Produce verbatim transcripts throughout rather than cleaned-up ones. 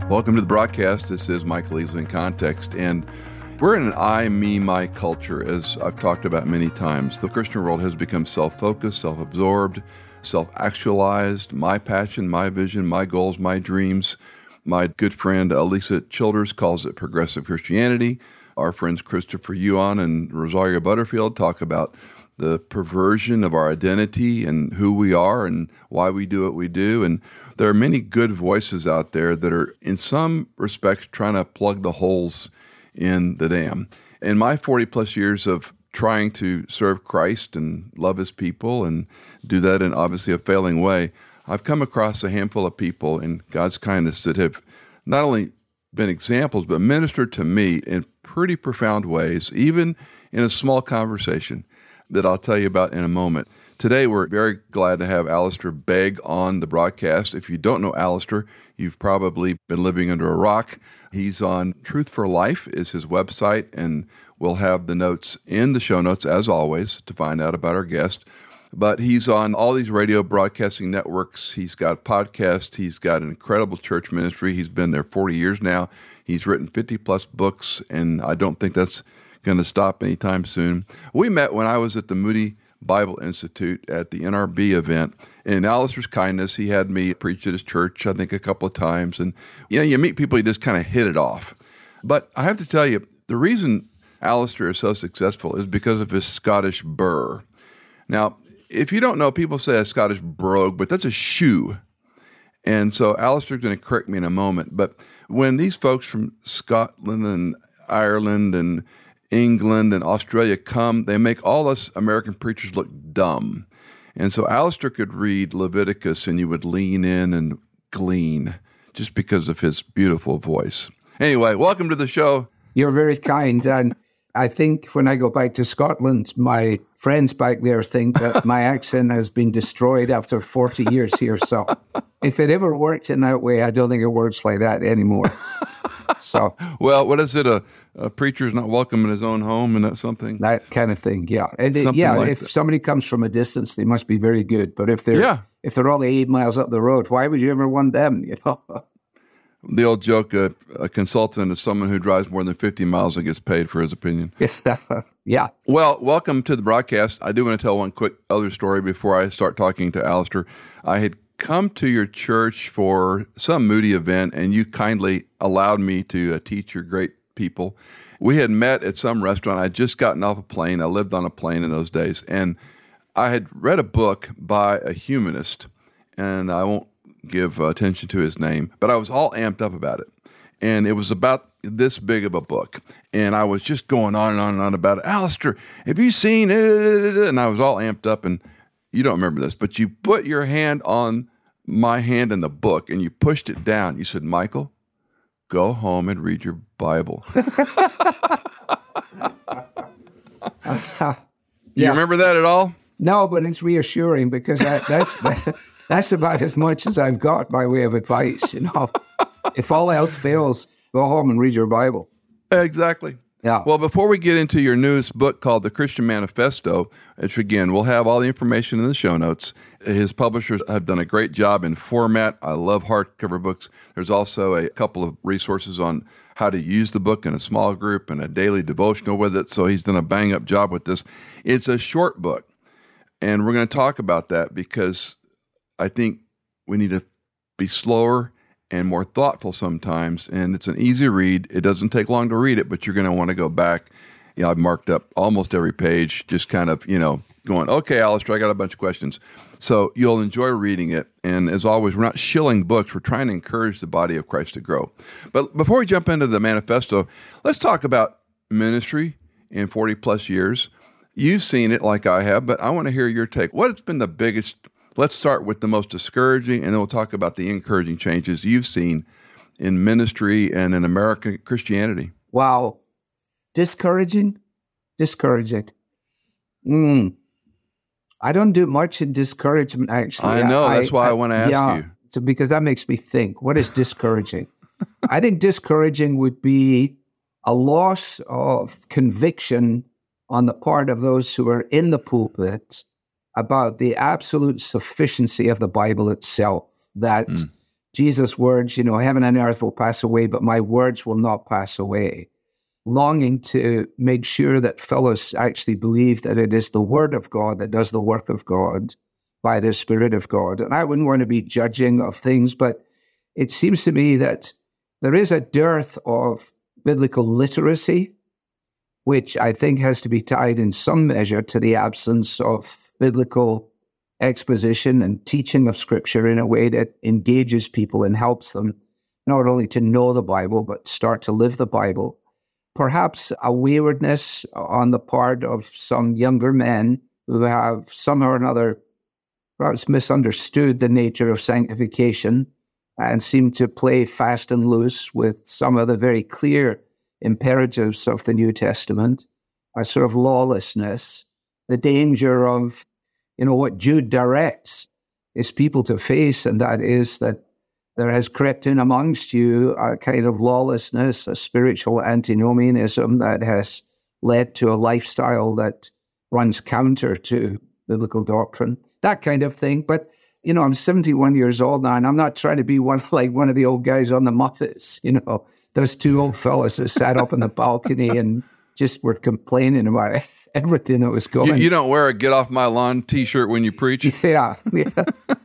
Welcome to the broadcast. This is Michael Easley in Context, and we're in an I, me, my culture, as I've talked about many times. The Christian world has become self-focused, self-absorbed, self-actualized. My passion, my vision, my goals, my dreams. My good friend Alisa Childers calls it progressive Christianity. Our friends Christopher Yuan and Rosario Butterfield talk about the perversion of our identity and who we are and why we do what we do. And there are many good voices out there that are, in some respects, trying to plug the holes in the dam. In my forty-plus years of trying to serve Christ and love his people and do that in obviously a failing way, I've come across a handful of people in God's kindness that have not only been examples, but ministered to me in pretty profound ways, even in a small conversation that I'll tell you about in a moment. Today, we're very glad to have Alistair Begg on the broadcast. If you don't know Alistair, you've probably been living under a rock. He's on Truth for Life is his website, and we'll have the notes in the show notes, as always, to find out about our guest. But he's on all these radio broadcasting networks. He's got podcasts. He's got an incredible church ministry. He's been there forty years now. He's written fifty-plus books, and I don't think that's going to stop anytime soon. We met when I was at the Moody Bible Institute at the N R B event. In Alistair's kindness, he had me preach at his church, I think, a couple of times. And, you know, you meet people, you just kind of hit it off. But I have to tell you, the reason Alistair is so successful is because of his Scottish burr. Now, if you don't know, people say a Scottish brogue, but that's a shoe. And so Alistair's going to correct me in a moment. But when these folks from Scotland and Ireland and England and Australia come, they make all us American preachers look dumb. And so Alistair could read Leviticus and you would lean in and glean just because of his beautiful voice. Anyway, welcome to the show. You're very kind. And I think when I go back to Scotland, my friends back there think that my accent has been destroyed after forty years here. So if it ever worked in that way, I don't think it works like that anymore. So, well, what is it? A, a preacher's not welcome in his own home, and that's something? That kind of thing, yeah. And it, yeah, like if that. Somebody comes from a distance, they must be very good. But if they're yeah. if they're only eight miles up the road, why would you ever want them? You know. The old joke: uh, a consultant is someone who drives more than fifty miles and gets paid for his opinion. Yes, that's uh, yeah. Well, welcome to the broadcast. I do want to tell one quick other story before I start talking to Alistair. I had come to your church for some Moody event, and you kindly allowed me to uh, teach your great people. We had met at some restaurant. I had just gotten off a plane. I lived on a plane in those days, and I had read a book by a humanist, and I won't give uh, attention to his name, but I was all amped up about it. And it was about this big of a book, and I was just going on and on and on about it. Alistair, have you seen it? And I was all amped up, and you don't remember this, but you put your hand on my hand in the book and you pushed it down. You said, Michael, go home and read your Bible. uh, you yeah. remember that at all? No, but it's reassuring because I, that's that's about as much as I've got by way of advice. You know, if all else fails, go home and read your Bible. Exactly. Yeah. Well, before we get into your newest book called The Christian Manifesto, which again, we'll have all the information in the show notes. His publishers have done a great job in format. I love hardcover books. There's also a couple of resources on how to use the book in a small group and a daily devotional with it. So he's done a bang-up job with this. It's a short book, and we're going to talk about that because I think we need to be slower and more thoughtful sometimes, and it's an easy read. It doesn't take long to read it, but you're going to want to go back. You know, I've marked up almost every page, just kind of, you know, going, okay, Alistair, I got a bunch of questions. So you'll enjoy reading it, and as always, we're not shilling books. We're trying to encourage the body of Christ to grow. But before we jump into the manifesto, let's talk about ministry in forty-plus years. You've seen it like I have, but I want to hear your take. What has been the biggest... Let's start with the most discouraging, and then we'll talk about the encouraging changes you've seen in ministry and in American Christianity. Wow. Discouraging? Discouraging. Mm. I don't do much in discouragement, actually. I know. That's I, why I, I want to ask yeah, you. So because that makes me think, what is discouraging? I think discouraging would be a loss of conviction on the part of those who are in the pulpit about the absolute sufficiency of the Bible itself, that mm. Jesus' words, you know, heaven and earth will pass away, but my words will not pass away. Longing to make sure that fellows actually believe that it is the word of God that does the work of God by the Spirit of God. And I wouldn't want to be judging of things, but it seems to me that there is a dearth of biblical literacy, which I think has to be tied in some measure to the absence of biblical exposition and teaching of Scripture in a way that engages people and helps them not only to know the Bible, but start to live the Bible. Perhaps a waywardness on the part of some younger men who have somehow or another perhaps misunderstood the nature of sanctification and seem to play fast and loose with some of the very clear imperatives of the New Testament, a sort of lawlessness, the danger of, you know, what Jude directs his people to face, and that is that there has crept in amongst you a kind of lawlessness, a spiritual antinomianism that has led to a lifestyle that runs counter to biblical doctrine, that kind of thing. But, you know, I'm seventy-one years old now, and I'm not trying to be one like one of the old guys on the Muppets, you know, those two old fellas that sat up on the balcony and just were complaining about everything that was going. You, you don't wear a "Get Off My Lawn" T-shirt when you preach? Yeah, yeah.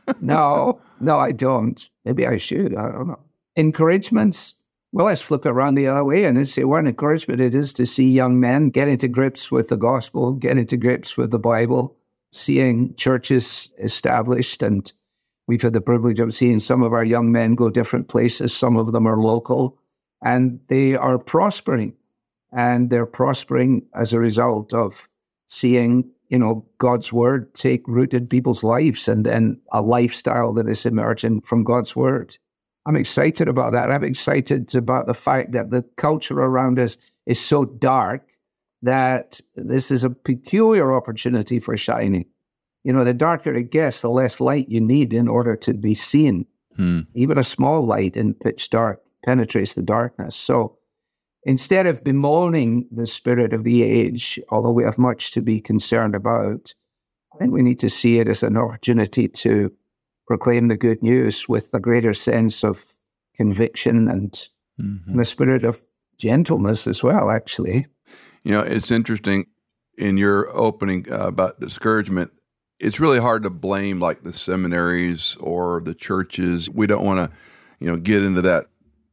No, no, I don't. Maybe I should. I don't know. Encouragements? Well, let's flip it around the other way and say what an encouragement it is to see young men get into grips with the gospel, get into grips with the Bible, seeing churches established. And we've had the privilege of seeing some of our young men go different places. Some of them are local, and they are prospering. And they're prospering as a result of seeing, you know, God's word take root in people's lives, and then a lifestyle that is emerging from God's word. I'm excited about that. I'm excited about the fact that the culture around us is so dark that this is a peculiar opportunity for shining. You know, the darker it gets, the less light you need in order to be seen. Hmm. Even a small light in pitch dark penetrates the darkness. So instead of bemoaning the spirit of the age, although we have much to be concerned about, I think we need to see it as an opportunity to proclaim the good news with a greater sense of conviction and, mm-hmm. and a spirit of gentleness as well, actually. You know, it's interesting in your opening uh, about discouragement. It's really hard to blame like the seminaries or the churches. We don't want to, you know, get into that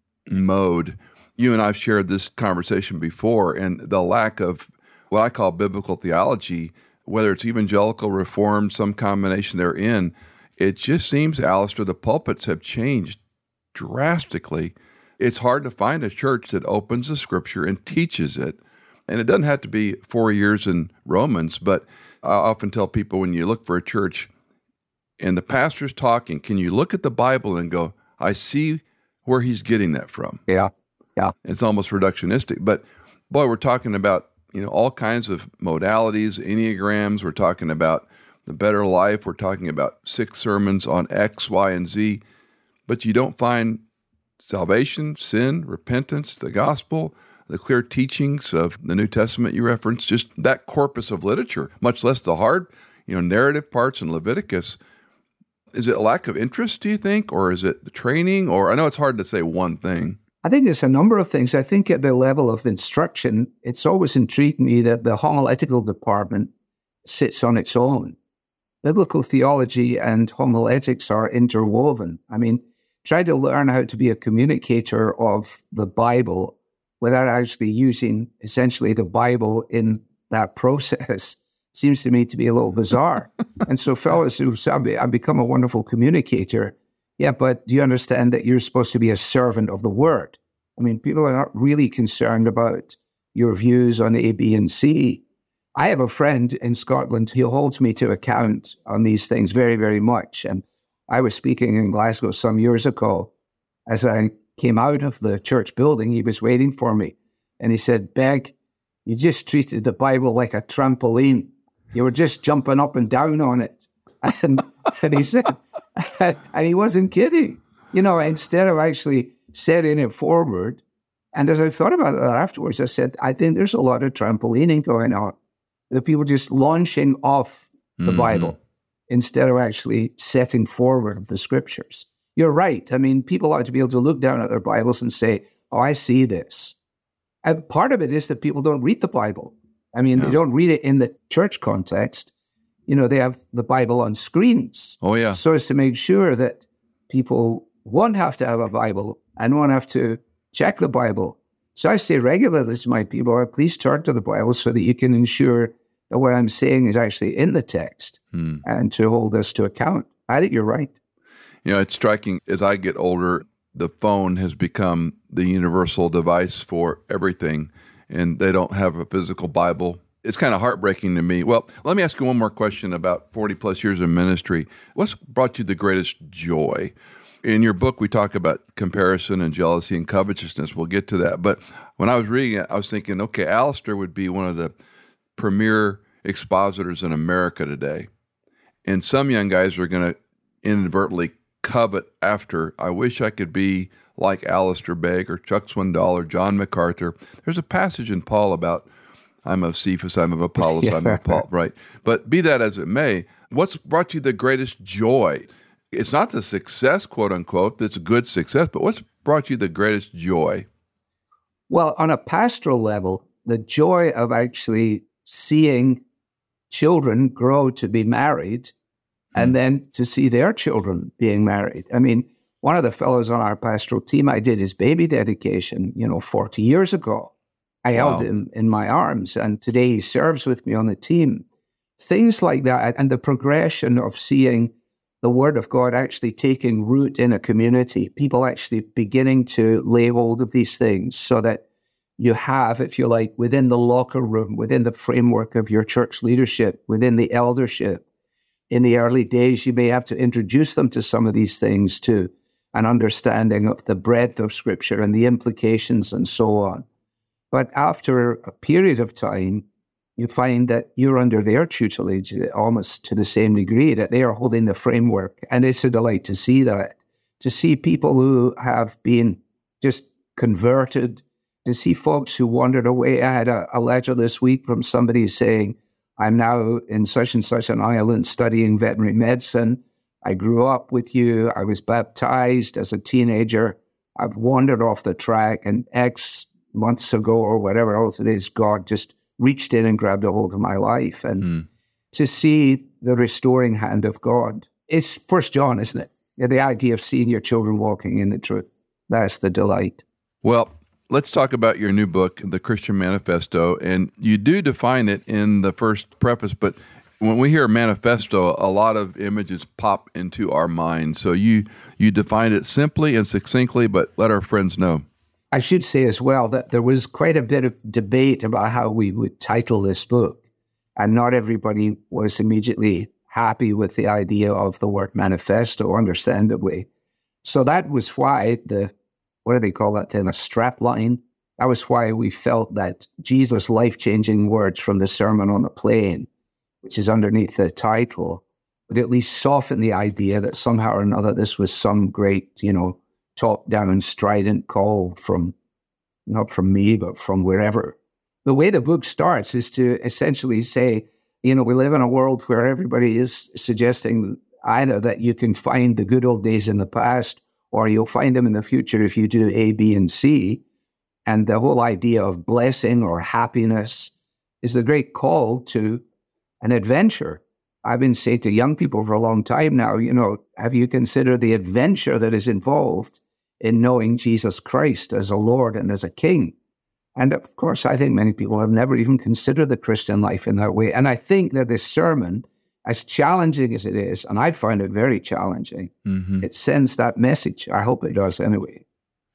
mode. You and I've shared this conversation before, and the lack of what I call biblical theology, whether it's evangelical, reformed, some combination therein, it just seems, Alistair, the pulpits have changed drastically. It's hard to find a church that opens the Scripture and teaches it. And it doesn't have to be four years in Romans, but I often tell people when you look for a church and the pastor's talking, can you look at the Bible and go, I see where he's getting that from? Yeah. Yeah. It's almost reductionistic. But boy, we're talking about, you know, all kinds of modalities, Enneagrams. We're talking about the better life. We're talking about six sermons on X, Y, and Z. But you don't find salvation, sin, repentance, the gospel, the clear teachings of the New Testament you referenced, just that corpus of literature, much less the hard, you know, narrative parts in Leviticus. Is it a lack of interest, do you think? Or is it the training? Or I know it's hard to say one thing. I think there's a number of things. I think at the level of instruction, it's always intrigued me that the homiletical department sits on its own. Biblical theology and homiletics are interwoven. I mean, try to learn how to be a communicator of the Bible without actually using essentially the Bible in that process seems to me to be a little bizarre. And so fellows who say, I've become a wonderful communicator. Yeah, but do you understand that you're supposed to be a servant of the word? I mean, people are not really concerned about your views on A, B, and C. I have a friend in Scotland who holds me to account on these things very, very much. And I was speaking in Glasgow some years ago. As I came out of the church building, he was waiting for me. And he said, Beg, you just treated the Bible like a trampoline. You were just jumping up and down on it. And, and he said, and he wasn't kidding. You know, instead of actually setting it forward, and as I thought about that afterwards, I said, I think there's a lot of trampolining going on. The people just launching off the mm-hmm. Bible instead of actually setting forward the Scriptures. you're right. I mean, people ought to be able to look down at their Bibles and say, oh, I see this. And part of it is that people don't read the Bible. I mean, yeah. they don't read it in the church context. You know, they have the Bible on screens. Oh, yeah. So as to make sure that people won't have to have a Bible and won't have to check the Bible. So I say regularly to my people, please turn to the Bible so that you can ensure that what I'm saying is actually in the text hmm. and to hold us to account. I think you're right. You know, it's striking. As I get older, the phone has become the universal device for everything, and they don't have a physical Bible. It's kind of heartbreaking to me. Well, let me ask you one more question about forty plus years of ministry. What's brought you the greatest joy? In your book, we talk about comparison and jealousy and covetousness. We'll get to that. But when I was reading it, I was thinking, okay, Alistair would be one of the premier expositors in America today. And some young guys are going to inadvertently covet after, I wish I could be like Alistair Begg or Chuck Swindoll or John MacArthur. There's a passage in Paul about, I'm of Cephas, I'm of Apollos, yeah. I'm of Paul, right? But be that as it may, what's brought you the greatest joy? It's not the success, quote unquote, that's good success, but what's brought you the greatest joy? Well, on a pastoral level, the joy of actually seeing children grow to be married and then to see their children being married. I mean, one of the fellows on our pastoral team, I did his baby dedication, you know, forty years ago. I wow. held him in my arms, and today he serves with me on the team. Things like that, and the progression of seeing the Word of God actually taking root in a community, people actually beginning to lay hold of these things so that you have, if you like, within the locker room, within the framework of your church leadership, within the eldership. In the early days, you may have to introduce them to some of these things too, an understanding of the breadth of Scripture and the implications and so on. But after a period of time, you find that you're under their tutelage almost to the same degree, that they are holding the framework. And it's a delight to see that, to see people who have been just converted, to see folks who wandered away. I had a, a letter this week from somebody saying, I'm now in such and such an island studying veterinary medicine. I grew up with you. I was baptized as a teenager. I've wandered off the track, and X months ago or whatever else it is, God just reached in and grabbed a hold of my life. And mm. to see the restoring hand of God, it's First John, isn't it? Yeah, the idea of seeing your children walking in the truth. That's the delight. Well, let's talk about your new book, The Christian Manifesto. And you do define it in the first preface, but when we hear manifesto, a lot of images pop into our minds. So you you define it simply and succinctly, but let our friends know. I should say as well that there was quite a bit of debate about how we would title this book, and not everybody was immediately happy with the idea of the word manifesto, understandably. So that was why the, what do they call that thing, a strap line? That was why we felt that Jesus' life-changing words from the Sermon on the Plain, which is underneath the title, would at least soften the idea that somehow or another this was some great, you know, top-down, strident call from, not from me, but from wherever. The way the book starts is to essentially say, you know, we live in a world where everybody is suggesting either that you can find the good old days in the past or you'll find them in the future if you do A, B, and C. And the whole idea of blessing or happiness is the great call to an adventure. I've been saying to young people for a long time now, you know, have you considered the adventure that is involved in knowing Jesus Christ as a Lord and as a King? And of course, I think many people have never even considered the Christian life in that way. And I think that this sermon, as challenging as it is, and I find it very challenging, mm-hmm. it sends that message. I hope it does anyway.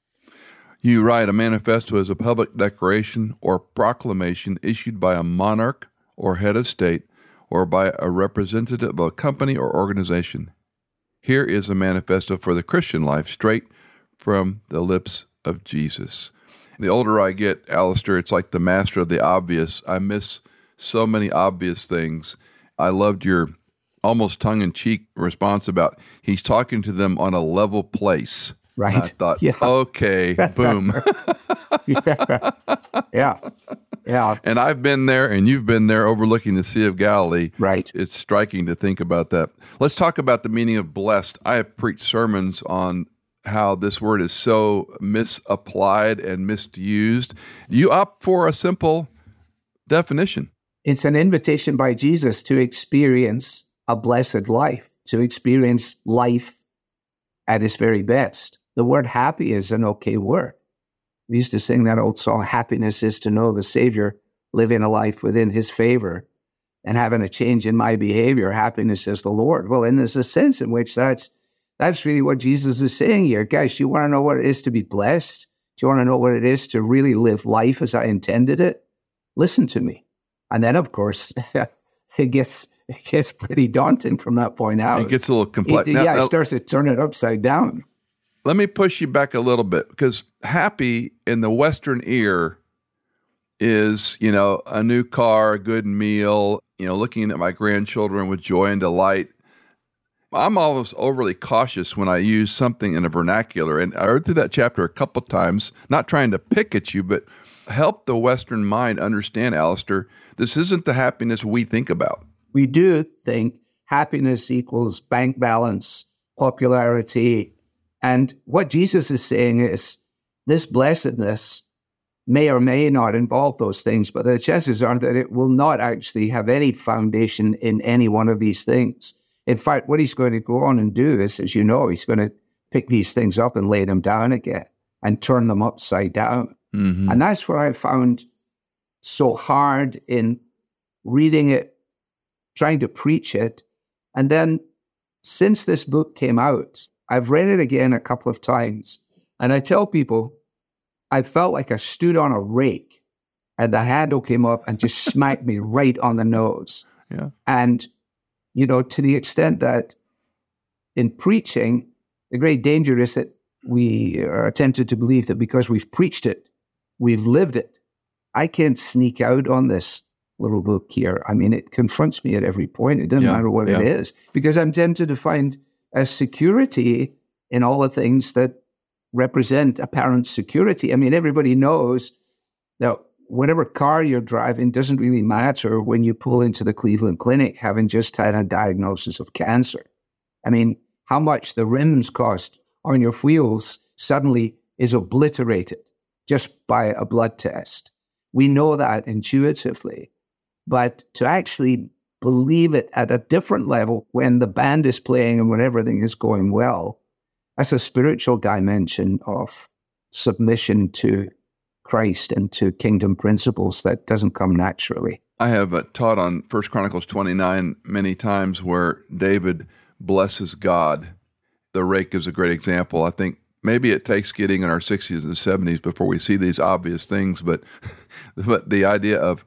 You write, a manifesto is a public declaration or proclamation issued by a monarch or head of state or by a representative of a company or organization. Here is a manifesto for the Christian life, straight from the lips of Jesus. The older I get, Alistair, it's like the master of the obvious. I miss so many obvious things. I loved your almost tongue-in-cheek response about he's talking to them on a level place. Right. And I thought, yeah. okay, boom. yeah. yeah. Yeah. And I've been there, and you've been there overlooking the Sea of Galilee. Right. It's striking to think about that. Let's talk about the meaning of blessed. I have preached sermons on how this word is so misapplied and misused. You opt for a simple definition. It's an invitation by Jesus to experience a blessed life, to experience life at its very best. The word happy is an okay word. We used to sing that old song, happiness is to know the Savior, living a life within his favor and having a change in my behavior. Happiness is the Lord. Well, and there's a sense in which that's that's really what Jesus is saying here. Guys, you want to know what it is to be blessed? Do you want to know what it is to really live life as I intended it? Listen to me. And then, of course, it gets it gets pretty daunting from that point out. It gets a little complex. It, Now- yeah, it now- starts to turn it upside down. Let me push you back a little bit, because happy in the Western ear is, you know, a new car, a good meal, you know, looking at my grandchildren with joy and delight. I'm always overly cautious when I use something in a vernacular. And I read through that chapter a couple times, not trying to pick at you, but help the Western mind understand, Alistair, this isn't the happiness we think about. We do think happiness equals bank balance, popularity. And what Jesus is saying is this blessedness may or may not involve those things, but the chances are that it will not actually have any foundation in any one of these things. In fact, what he's going to go on and do is, as you know, he's going to pick these things up and lay them down again and turn them upside down. Mm-hmm. And that's what I found so hard in reading it, trying to preach it. And then since this book came out, I've read it again a couple of times. And I tell people, I felt like I stood on a rake and the handle came up and just smacked me right on the nose. Yeah. And, you know, to the extent that in preaching, the great danger is that we are tempted to believe that because we've preached it, we've lived it. I can't sneak out on this little book here. I mean, it confronts me at every point. It doesn't Yeah, matter what yeah. it is, because I'm tempted to find a security in all the things that represent apparent security. I mean, everybody knows that whatever car you're driving doesn't really matter when you pull into the Cleveland Clinic having just had a diagnosis of cancer. I mean, how much the rims cost on your wheels suddenly is obliterated just by a blood test. We know that intuitively, but to actually believe it at a different level when the band is playing and when everything is going well, that's a spiritual dimension of submission to Christ and to kingdom principles that doesn't come naturally. I have uh, taught on First Chronicles twenty-nine many times where David blesses God. The rake is a great example. I think maybe it takes getting in our sixties and seventies before we see these obvious things, but but the idea of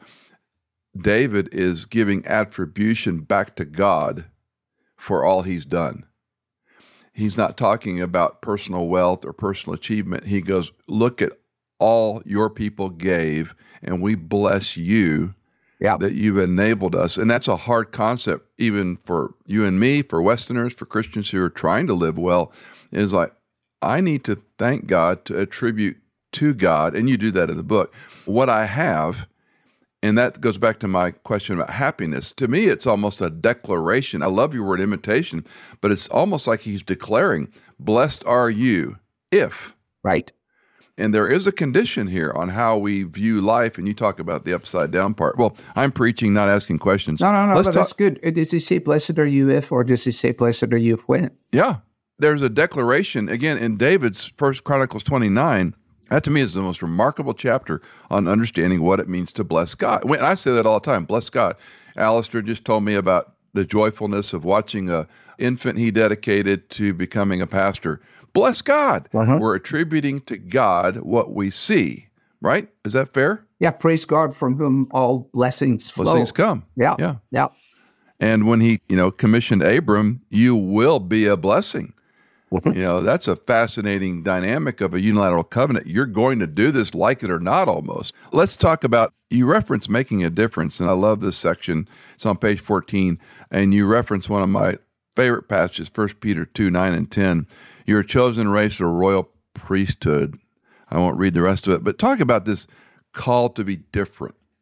David is giving attribution back to God for all he's done. He's not talking about personal wealth or personal achievement. He goes, look at all your people gave, and we bless you Yeah. that you've enabled us. And that's a hard concept, even for you and me, for Westerners, for Christians who are trying to live well, is like, I need to thank God, to attribute to God, and you do that in the book, what I have. And that goes back to my question about happiness. To me, it's almost a declaration. I love your word imitation, but it's almost like he's declaring, blessed are you if. Right. And there is a condition here on how we view life, and you talk about the upside down part. Well, I'm preaching, not asking questions. No, no, no, Let's but talk- that's good. Does he say, blessed are you if, or does he say, blessed are you when? Yeah. There's a declaration, again, in David's First Chronicles twenty-nine. That to me is the most remarkable chapter on understanding what it means to bless God. When I say that all the time, bless God. Alistair just told me about the joyfulness of watching a infant he dedicated to becoming a pastor. Bless God. Uh-huh. We're attributing to God what we see, right? Is that fair? Yeah, praise God from whom all blessings flow. Blessings come. Yeah, Yeah. yeah. And when he, you know, commissioned Abram, you will be a blessing. You know, that's a fascinating dynamic of a unilateral covenant. You're going to do this, like it or not, almost. Let's talk about, you reference making a difference, and I love this section. It's on page fourteen, and you reference one of my favorite passages, First Peter two, nine and ten. You're a chosen race, a royal priesthood. I won't read the rest of it, but talk about this call to be different.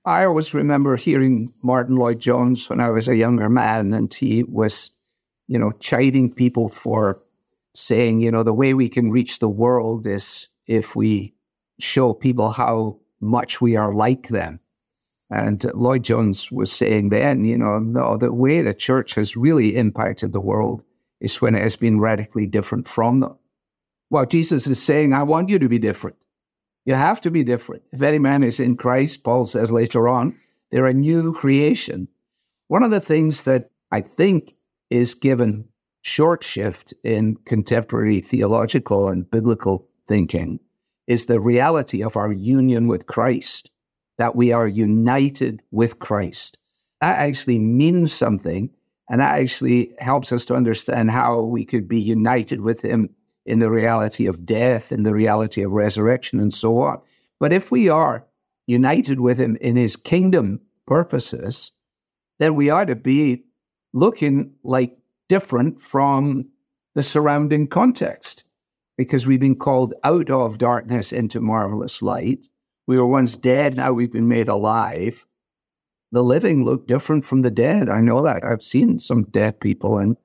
I always remember hearing Martin Lloyd-Jones when I was a younger man, and he was, you know, chiding people for saying, you know, the way we can reach the world is if we show people how much we are like them. And Lloyd-Jones was saying then, you know, no, the way the church has really impacted the world is when it has been radically different from them. Well, Jesus is saying, I want you to be different. You have to be different. If any man is in Christ, Paul says later on, they're a new creation. One of the things that I think is given short shift in contemporary theological and biblical thinking is the reality of our union with Christ, that we are united with Christ. That actually means something, and that actually helps us to understand how we could be united with him in the reality of death, in the reality of resurrection, and so on. But if we are united with him in his kingdom purposes, then we ought to be looking like different from the surrounding context, because we've been called out of darkness into marvelous light. We were once dead, now we've been made alive. The living look different from the dead. I know that. I've seen some dead people, and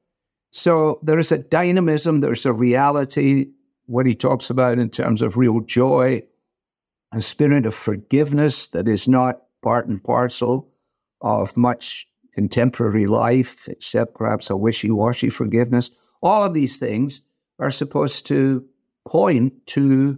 so there's a dynamism, there's a reality, what he talks about in terms of real joy, a spirit of forgiveness that is not part and parcel of much contemporary life, except perhaps a wishy-washy forgiveness. All of these things are supposed to point to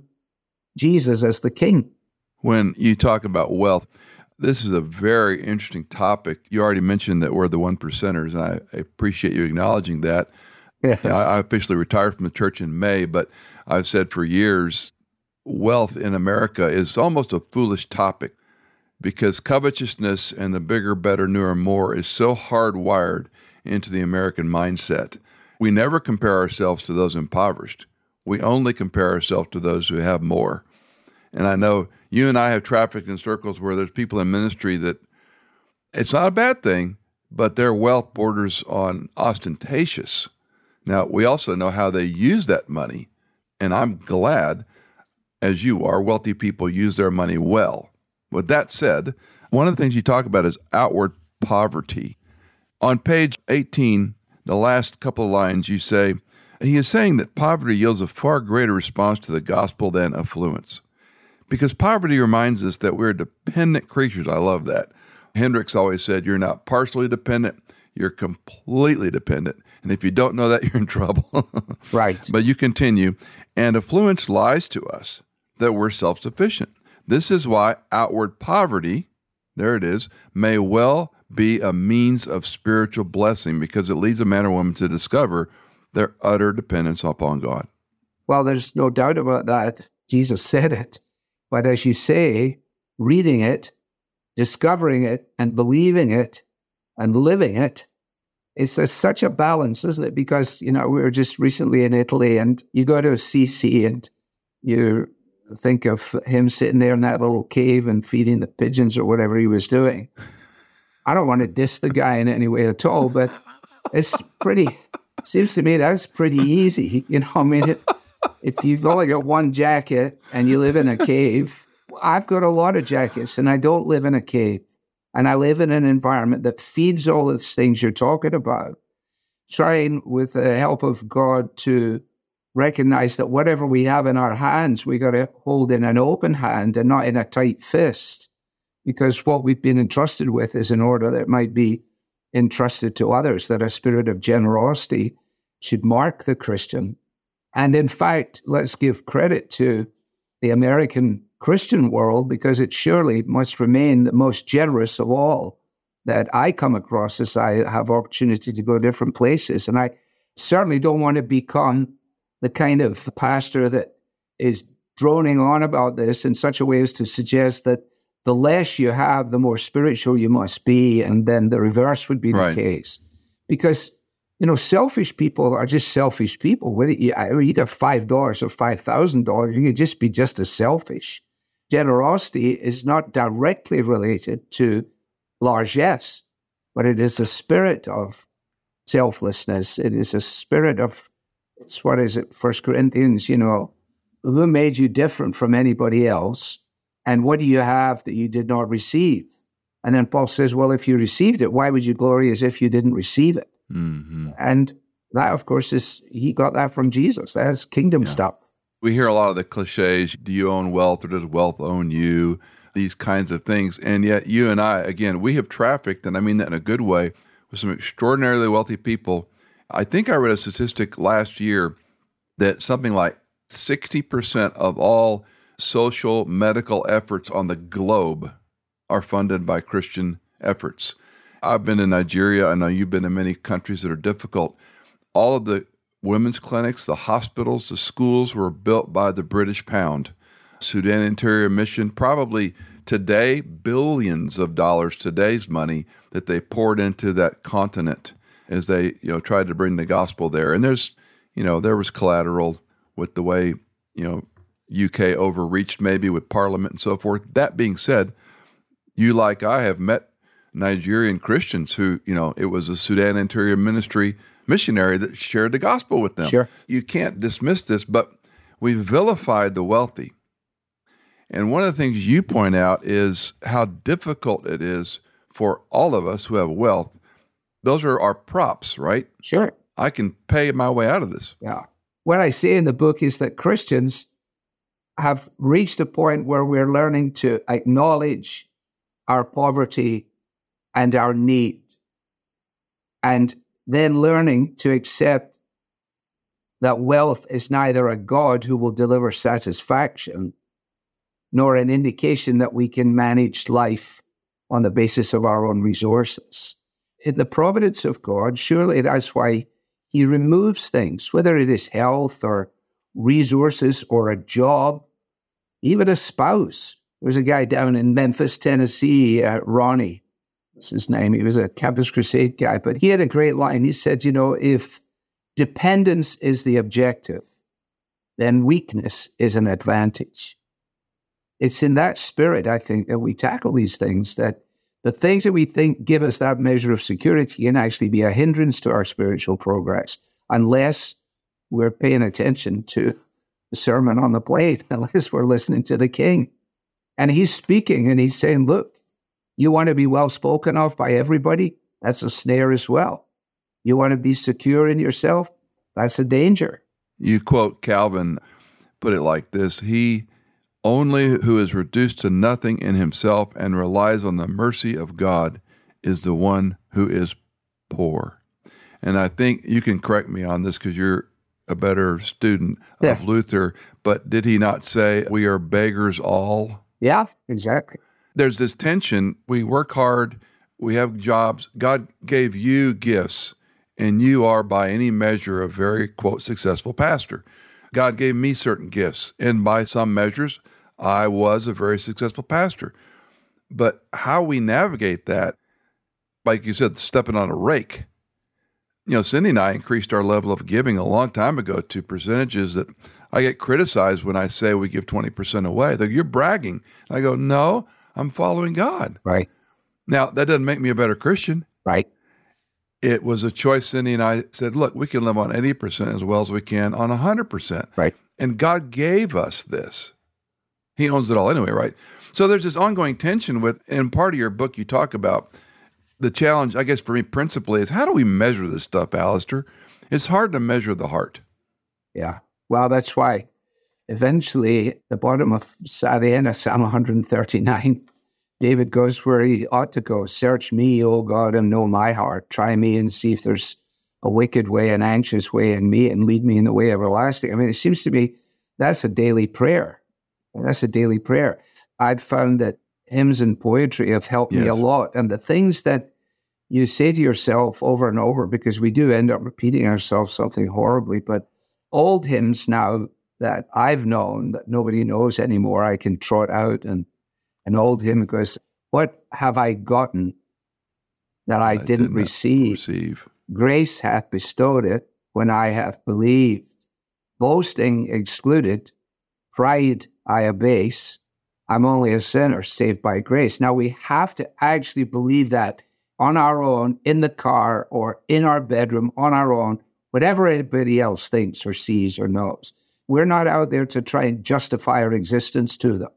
Jesus as the King. When you talk about wealth, this is a very interesting topic. You already mentioned that we're the one percenters, and I, I appreciate you acknowledging that. Yes. I, I officially retired from the church in May, but I've said for years, wealth in America is almost a foolish topic because covetousness and the bigger, better, newer, more is so hardwired into the American mindset. We never compare ourselves to those impoverished. We only compare ourselves to those who have more. And I know you and I have trafficked in circles where there's people in ministry that it's not a bad thing, but their wealth borders on ostentatious. Now, we also know how they use that money, and I'm glad, as you are, wealthy people use their money well. With that said, one of the things you talk about is outward poverty. On page eighteen, the last couple of lines, you say, he is saying that poverty yields a far greater response to the gospel than affluence. Because poverty reminds us that we're dependent creatures. I love that. Hendricks always said, you're not partially dependent, you're completely dependent. And if you don't know that, you're in trouble. Right. But you continue, and affluence lies to us that we're self-sufficient. This is why outward poverty, there it is, may well be a means of spiritual blessing because it leads a man or woman to discover their utter dependence upon God. Well, there's no doubt about that. Jesus said it. But as you say, reading it, discovering it, and believing it, and living it, it's a, such a balance, isn't it? Because, you know, we were just recently in Italy, and you go to Assisi, and you think of him sitting there in that little cave and feeding the pigeons or whatever he was doing. I don't want to diss the guy in any way at all, but it's pretty, seems to me that's pretty easy. You know, I mean, it, if you've only got one jacket and you live in a cave, I've got a lot of jackets and I don't live in a cave. And I live in an environment that feeds all those things you're talking about. Trying with the help of God to recognize that whatever we have in our hands, we got to hold in an open hand and not in a tight fist. Because what we've been entrusted with is in order that it might be entrusted to others, that a spirit of generosity should mark the Christian. And in fact, let's give credit to the American Christian world, because it surely must remain the most generous of all that I come across as I have opportunity to go different places. And I certainly don't want to become the kind of pastor that is droning on about this in such a way as to suggest that the less you have, the more spiritual you must be, and then the reverse would be right. the case. Because, you know, selfish people are just selfish people. Whether you, you got five dollars or five thousand dollars, you can just be just as selfish. Generosity is not directly related to largesse, but it is a spirit of selflessness. It is a spirit of, it's what is it, First Corinthians, you know, who made you different from anybody else? And what do you have that you did not receive? And then Paul says, well, if you received it, why would you glory as if you didn't receive it? Mm-hmm. And that, of course, is he got that from Jesus. That's kingdom yeah. stuff. We hear a lot of the cliches, do you own wealth or does wealth own you? These kinds of things. And yet you and I, again, we have trafficked, and I mean that in a good way, with some extraordinarily wealthy people. I think I read a statistic last year that something like sixty percent of all social medical efforts on the globe are funded by Christian efforts. I've been in Nigeria. I know you've been in many countries that are difficult. All of the women's clinics, the hospitals, the schools were built by the British pound. Sudan Interior Mission, probably today, billions of dollars, today's money, that they poured into that continent as they, you know, tried to bring the gospel there. And there's, you know, there was collateral with the way, you know, U K overreached maybe with Parliament and so forth. That being said, you, like I, have met Nigerian Christians who, you know, it was a Sudan Interior Ministry missionary that shared the gospel with them. Sure. You can't dismiss this, but we've vilified the wealthy. And one of the things you point out is how difficult it is for all of us who have wealth. Those are our props, right? Sure. I can pay my way out of this. Yeah. What I say in the book is that Christians have reached a point where we're learning to acknowledge our poverty and our need, and then learning to accept that wealth is neither a God who will deliver satisfaction nor an indication that we can manage life on the basis of our own resources. In the providence of God, surely that's why he removes things, whether it is health or resources or a job, even a spouse. There's a guy down in Memphis, Tennessee, uh, Ronnie, that's his name. He was a Campus Crusade guy, but he had a great line. He said, you know, if dependence is the objective, then weakness is an advantage. It's in that spirit, I think, that we tackle these things, that the things that we think give us that measure of security can actually be a hindrance to our spiritual progress, unless we're paying attention to the Sermon on the Plate, unless we're listening to the King. And he's speaking and he's saying, look, you want to be well spoken of by everybody? That's a snare as well. You want to be secure in yourself? That's a danger. You quote Calvin, put it like this: he only who is reduced to nothing in himself and relies on the mercy of God is the one who is poor. And I think you can correct me on this because you're a better student yeah. of Luther, but did he not say we are beggars all? Yeah, exactly. There's this tension. We work hard. We have jobs. God gave you gifts, and you are by any measure a very, quote, successful pastor. God gave me certain gifts, and by some measures, I was a very successful pastor. But how we navigate that, like you said, stepping on a rake. You know, Cindy and I increased our level of giving a long time ago to percentages that I get criticized when I say we give twenty percent away. They're, you're bragging. I go, no, I'm following God. Right. Now, that doesn't make me a better Christian. Right. It was a choice. Cindy and I said, look, we can live on eighty percent as well as we can on one hundred percent. Right. And God gave us this. He owns it all anyway, right? So there's this ongoing tension with, in part of your book, you talk about the challenge, I guess for me principally, is how do we measure this stuff, Alistair? It's hard to measure the heart. Yeah. Well, that's why eventually at the bottom of the end of Psalm one thirty-nine, David goes where he ought to go. Search me, O God, and know my heart. Try me and see if there's a wicked way, an anxious way in me, and lead me in the way everlasting. I mean, it seems to me that's a daily prayer. That's a daily prayer. I've found that hymns and poetry have helped yes. me a lot. And the things that you say to yourself over and over, because we do end up repeating ourselves something horribly, but old hymns now that I've known that nobody knows anymore, I can trot out, and an old hymn goes, what have I gotten that I, I didn't, didn't receive? receive? Grace hath bestowed it when I have believed. Boasting excluded, pride I abase. I'm only a sinner saved by grace. Now we have to actually believe that on our own, in the car or in our bedroom, on our own, whatever anybody else thinks or sees or knows. We're not out there to try and justify our existence to them.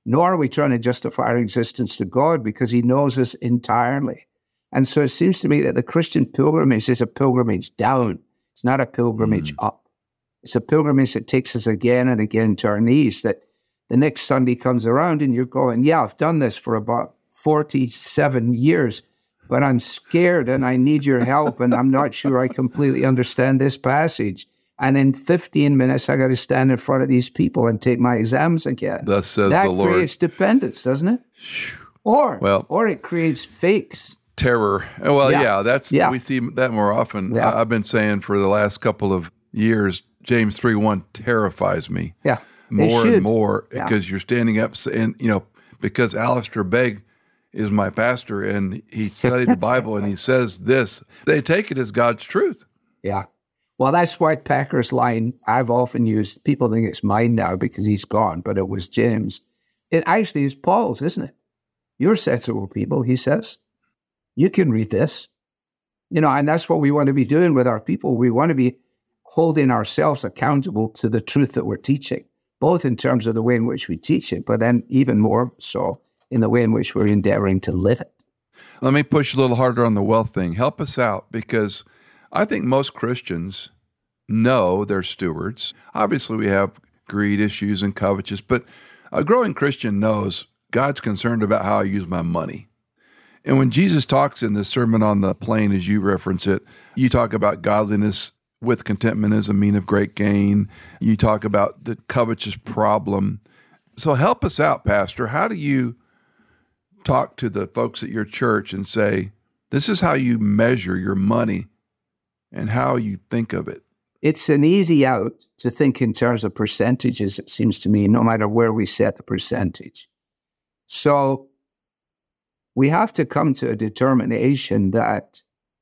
nor are we trying to justify our existence to God, because he knows us entirely. And so it seems to me that the Christian pilgrimage is a pilgrimage down. It's not a pilgrimage mm. up. It's a pilgrimage that takes us again and again to our knees, that the next Sunday comes around and you're going, yeah, I've done this for about forty-seven years, but I'm scared and I need your help and I'm not sure I completely understand this passage. And in fifteen minutes, I got to stand in front of these people and take my exams again. Thus says that the Lord. That creates dependence, doesn't it? Or, well, or it creates fakes. Terror. Well, yeah, yeah that's yeah. we see that more often. Yeah. I, I've been saying for the last couple of years, James three one terrifies me. Yeah. More and more yeah. because you're standing up and, you know, because Alistair Begg is my pastor and he studied the Bible and he says this, they take it as God's truth. Yeah. Well, that's why Packer's line I've often used, people think it's mine now because he's gone, but it was James. It actually is Paul's, isn't it? You're sensible people, he says. You can read this. You know, and that's what we want to be doing with our people. We want to be holding ourselves accountable to the truth that we're teaching, both in terms of the way in which we teach it, but then even more so in the way in which we're endeavoring to live it. Let me push a little harder on the wealth thing. Help us out, because I think most Christians know they're stewards. Obviously, we have greed issues and covetous, but a growing Christian knows God's concerned about how I use my money. And when Jesus talks in the Sermon on the Plain, as you reference it, you talk about godliness with contentment as a mean of great gain. You talk about the covetous problem. So help us out, Pastor. How do you talk to the folks at your church and say, this is how you measure your money and how you think of it? It's an easy out to think in terms of percentages, it seems to me, no matter where we set the percentage. So we have to come to a determination that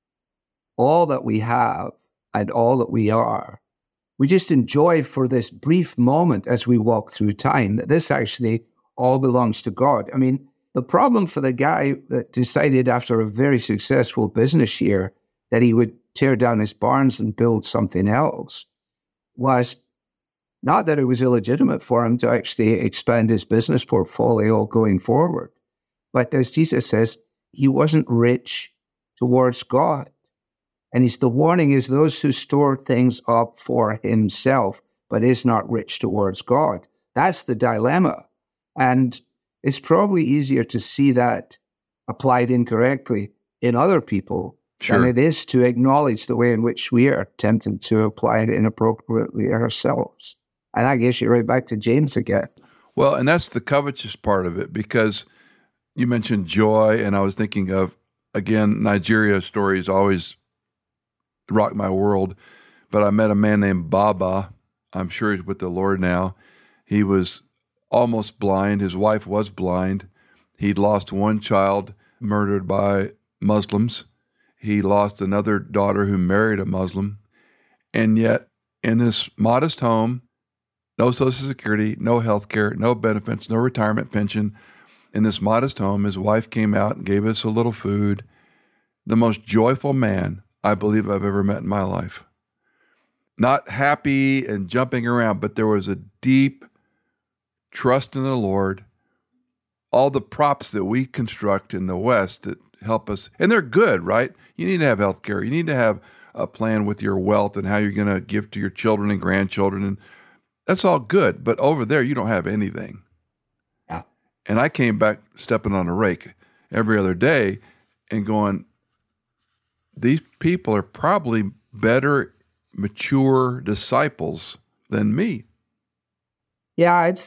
all that we have and all that we are, we just enjoy for this brief moment as we walk through time, that this actually all belongs to God. I mean, the problem for the guy that decided after a very successful business year that he would tear down his barns and build something else was not that it was illegitimate for him to actually expand his business portfolio going forward. But as Jesus says, he wasn't rich towards God. And he's, the warning is those who store things up for himself, but is not rich towards God. That's the dilemma. And it's probably easier to see that applied incorrectly in other people sure. than it is to acknowledge the way in which we are tempted to apply it inappropriately ourselves. And I guess you're right back to James again. Well, and that's the covetous part of it, because you mentioned joy, and I was thinking of, again, Nigeria stories always rock my world, but I met a man named Baba. I'm sure he's with the Lord now. He was almost blind. His wife was blind. He'd lost one child murdered by Muslims. He lost another daughter who married a Muslim. And yet, in this modest home, no Social Security, no health care, no benefits, no retirement pension. In this modest home, his wife came out and gave us a little food. The most joyful man I believe I've ever met in my life. Not happy and jumping around, but there was a deep trust in the Lord. All the props that we construct in the West that help us, and they're good, right? You need to have health care. You need to have a plan with your wealth and how you're going to give to your children and grandchildren, and that's all good. But over there, you don't have anything. Yeah. And I came back stepping on a rake every other day and going, these people are probably better, mature disciples than me. Yeah, it's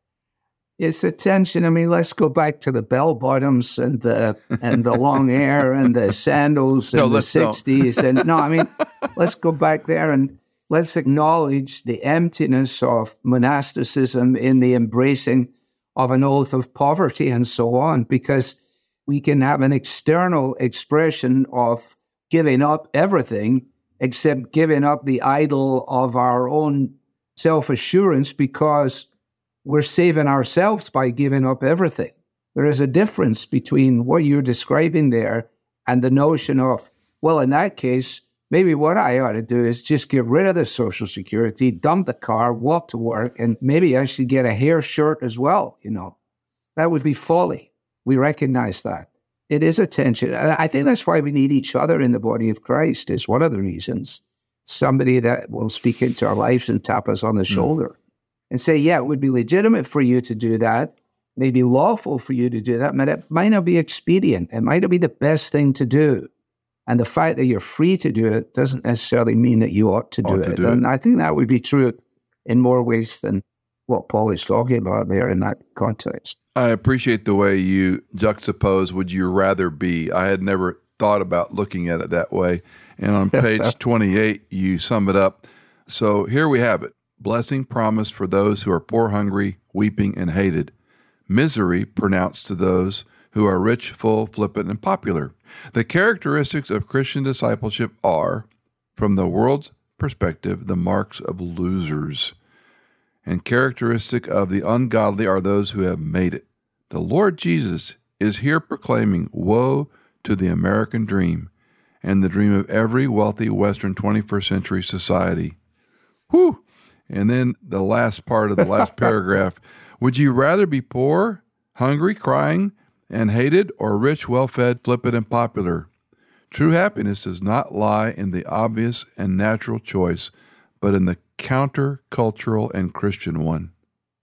it's a tension. I mean, let's go back to the bell bottoms and the and the long hair and the sandals in no, the sixties. And no, I mean, let's go back there and let's acknowledge the emptiness of monasticism in the embracing of an oath of poverty and so on, because we can have an external expression of giving up everything except giving up the idol of our own self-assurance because we're saving ourselves by giving up everything. There is a difference between what you're describing there and the notion of, well, in that case, maybe what I ought to do is just get rid of the Social Security, dump the car, walk to work, and maybe I should get a hair shirt as well, you know. That would be folly. We recognize that. It is a tension. And I think that's why we need each other in the body of Christ, is one of the reasons. Somebody that will speak into our lives and tap us on the shoulder mm. and say, yeah, it would be legitimate for you to do that, maybe lawful for you to do that, but it might not be expedient. It might not be the best thing to do. And the fact that you're free to do it doesn't necessarily mean that you ought to do, ought it. To do and it. I think that would be true in more ways than what Paul is talking about there in that context. I appreciate the way you juxtapose would you rather be. I had never thought about looking at it that way. And on page twenty-eight, you sum it up. So here we have it. Blessing promised for those who are poor, hungry, weeping, and hated. Misery pronounced to those who are rich, full, flippant, and popular. The characteristics of Christian discipleship are, from the world's perspective, the marks of losers. And characteristic of the ungodly are those who have made it. The Lord Jesus is here proclaiming woe to the American dream and the dream of every wealthy Western twenty-first century society. Whew! And then the last part of the last paragraph. Would you rather be poor, hungry, crying, and hated, or rich, well-fed, flippant, and popular? True happiness does not lie in the obvious and natural choice, but in the counter-cultural and Christian one.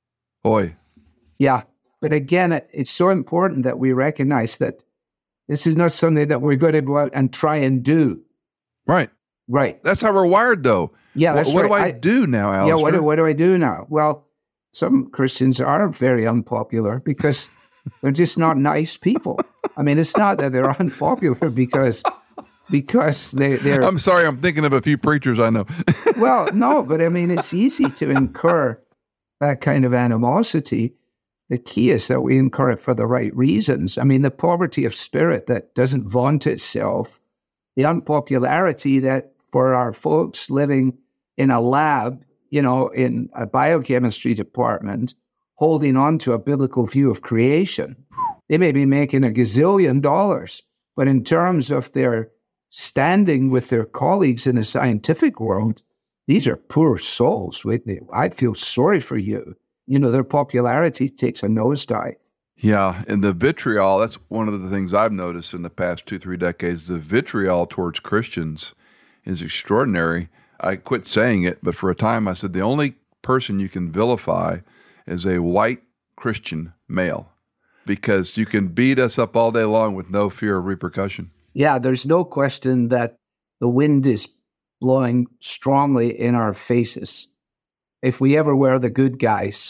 Oi. Yeah, but again, it, it's so important that we recognize that this is not something that we're going to go out and try and do. Right. Right. That's how we're wired, though. Yeah, that's What, what right. do I, I do now, Alistair? Yeah, what do, what do I do now? Well, some Christians are very unpopular because they're just not nice people. I mean, it's not that they're unpopular because because they, they're... I'm sorry, I'm thinking of a few preachers I know. Well, no, but I mean, it's easy to incur that kind of animosity. The key is that we incur it for the right reasons. I mean, the poverty of spirit that doesn't vaunt itself, the unpopularity that for our folks living in a lab, you know, in a biochemistry department, holding on to a biblical view of creation. They may be making a gazillion dollars, but in terms of their standing with their colleagues in the scientific world, these are poor souls. I feel sorry for you. You know, their popularity takes a nosedive. Yeah, and the vitriol, that's one of the things I've noticed in the past two, three decades. The vitriol towards Christians is extraordinary. I quit saying it, but for a time I said the only person you can vilify is a white Christian male, because you can beat us up all day long with no fear of repercussion. Yeah, there's no question that the wind is blowing strongly in our faces. If we ever were the good guys,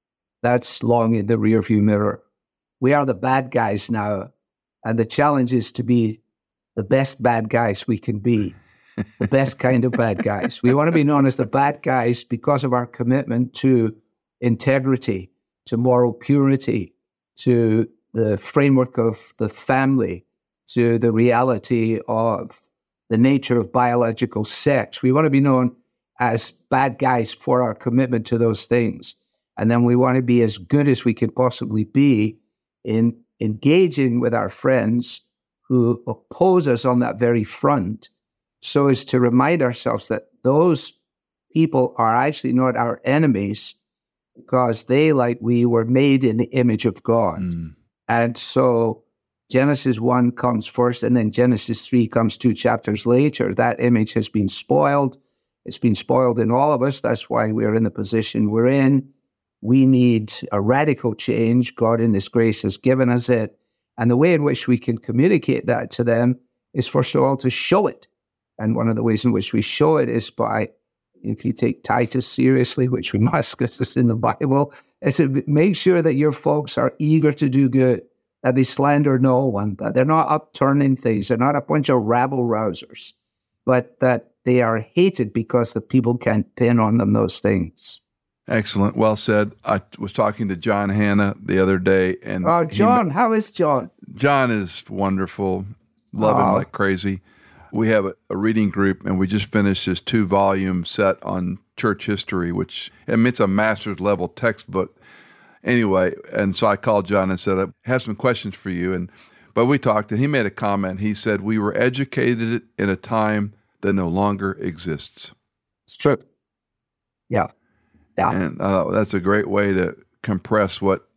that's long in the rearview mirror. We are the bad guys now, and the challenge is to be the best bad guys we can be, the best kind of bad guys. We want to be known as the bad guys because of our commitment to integrity, to moral purity, to the framework of the family, to the reality of the nature of biological sex. We want to be known as bad guys for our commitment to those things. And then we want to be as good as we can possibly be in engaging with our friends who oppose us on that very front, so as to remind ourselves that those people are actually not our enemies, because they, like we, were made in the image of God. Mm. And so Genesis one comes first, and then Genesis three comes two chapters later. That image has been spoiled. It's been spoiled in all of us. That's why we're in the position we're in. We need a radical change. God in His grace has given us it. And the way in which we can communicate that to them is, first of all, to show it. And one of the ways in which we show it is by, if you take Titus seriously, which we must because it's in the Bible, is to make sure that your folks are eager to do good, that they slander no one, that they're not upturning things, they're not a bunch of rabble-rousers, but that they are hated because the people can't pin on them those things. Excellent. Well said. I was talking to John Hanna the other day. and Oh, John, he, how is John? John is wonderful. Love oh. him like crazy. We have a, a reading group, and we just finished his two-volume set on church history, which, I mean, it's a master's level textbook. Anyway, and so I called John and said, I have some questions for you. And but we talked, and he made a comment. He said, we were educated in a time that no longer exists. It's true. Yeah. Yeah. And uh, that's a great way to compress what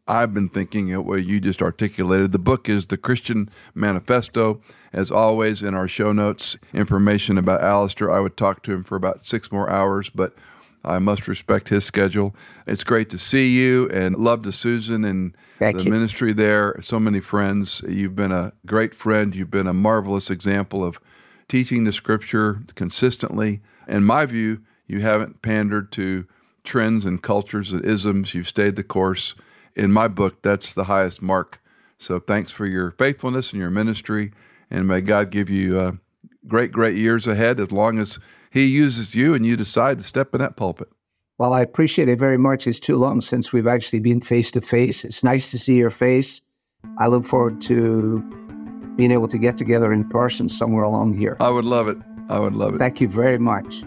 I've been thinking of what you just articulated. The book is The Christian Manifesto. As always, in our show notes, information about Alistair. I would talk to him for about six more hours, but I must respect his schedule. It's great to see you, and love to Susan and Thank the you. ministry there. So many friends. You've been a great friend. You've been a marvelous example of teaching the Scripture consistently. In my view, you haven't pandered to trends and cultures and isms. You've stayed the course. In my book, that's the highest mark. So thanks for your faithfulness and your ministry, and may God give you uh, great, great years ahead as long as He uses you and you decide to step in that pulpit. Well, I appreciate it very much. It's too long since we've actually been face-to-face. It's nice to see your face. I look forward to being able to get together in person somewhere along here. I would love it. I would love it. Thank you very much.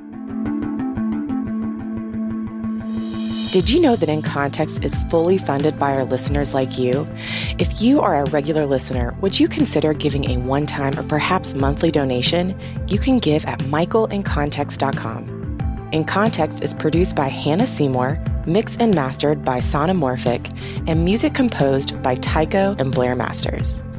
Did you know that In Context is fully funded by our listeners like you? If you are a regular listener, would you consider giving a one-time or perhaps monthly donation? You can give at michael in context dot com. In Context is produced by Hannah Seymour, mixed and mastered by Sonomorphic, and music composed by Tycho and Blair Masters.